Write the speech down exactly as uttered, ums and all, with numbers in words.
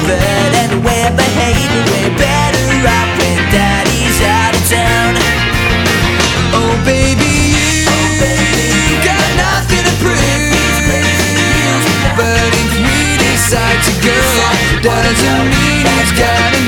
but and we're behaving way better off when Daddy's out of town. Oh baby, you got nothing to prove, but if we decide to go, doesn't mean it's gotta